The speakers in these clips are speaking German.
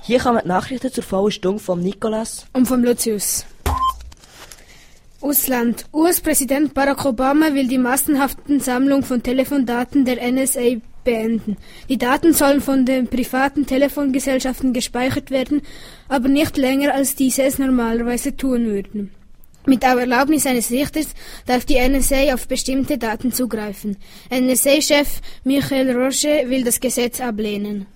Hier kommen die Nachrichten zur vollen Stunde von Nicolas und vom Lucius. Ausland. US-Präsident Barack Obama will die massenhafte Sammlung von Telefondaten der NSA beenden. Die Daten sollen von den privaten Telefongesellschaften gespeichert werden, aber nicht länger, als diese es normalerweise tun würden. Mit der Erlaubnis eines Richters darf die NSA auf bestimmte Daten zugreifen. NSA-Chef Michael Roche will das Gesetz ablehnen.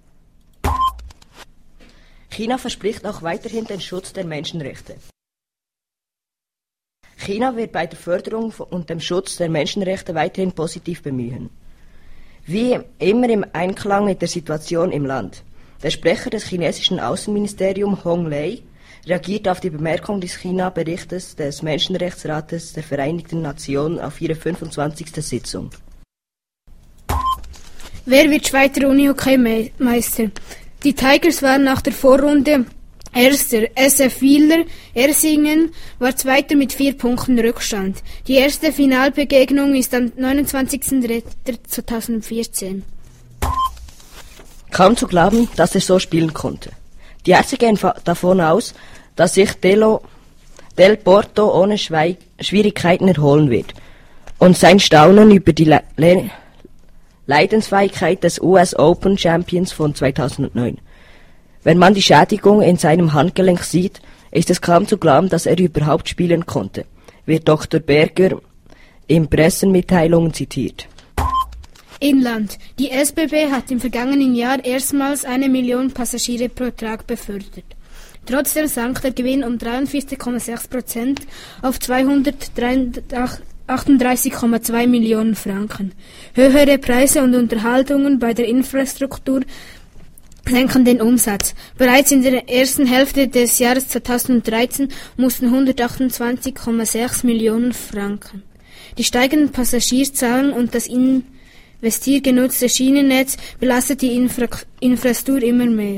China verspricht auch weiterhin den Schutz der Menschenrechte. China wird bei der Förderung und dem Schutz der Menschenrechte weiterhin positiv bemühen. Wie immer im Einklang mit der Situation im Land. Der Sprecher des chinesischen Außenministeriums Hong Lei reagiert auf die Bemerkung des China-Berichtes des Menschenrechtsrates der Vereinten Nationen auf ihre 25. Sitzung. Wer wird Schweizer Unihockey-Meister? Die Tigers waren nach der Vorrunde Erster. SF Wieler Ersingen war Zweiter mit 4 Punkten Rückstand. Die erste Finalbegegnung ist am 29.03.2014. Kaum zu glauben, dass er so spielen konnte. Die Ärzte gehen davon aus, dass sich Del Porto ohne Schwierigkeiten erholen wird. Und sein Staunen über die Leidensfähigkeit des US Open Champions von 2009. Wenn man die Schädigung in seinem Handgelenk sieht, ist es kaum zu glauben, dass er überhaupt spielen konnte, wird Dr. Berger in Pressemitteilungen zitiert. Inland. Die SBB hat im vergangenen Jahr erstmals 1 Million Passagiere pro Tag befördert. Trotzdem sank der Gewinn um 43,6% auf 238,2 Millionen Franken. Höhere Preise und Unterhaltungen bei der Infrastruktur senken den Umsatz. Bereits in der ersten Hälfte des Jahres 2013 mussten 128,6 Millionen Franken. Die steigenden Passagierzahlen und das investiergenutzte Schienennetz belastet die Infrastruktur immer mehr.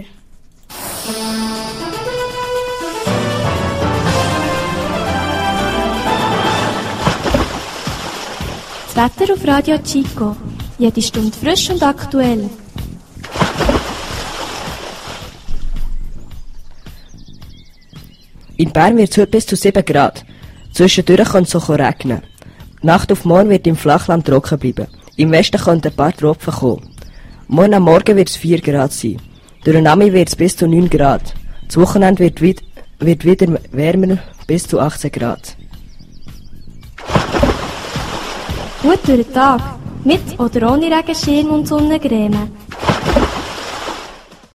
Das Wetter auf Radio Chico. Jede Stunde frisch und aktuell. In Bern wird es heute bis zu 7 Grad. Zwischendurch kann es so regnen. Die Nacht auf morgen wird im Flachland trocken bleiben. Im Westen können ein paar Tropfen kommen. Morgen am Morgen wird es 4 Grad sein. Durch den Nami wird es bis zu 9 Grad. Das Wochenende wird wieder wärmer, bis zu 18 Grad. Gut durch den Tag. Mit oder ohne Regenschirm und Sonnencreme.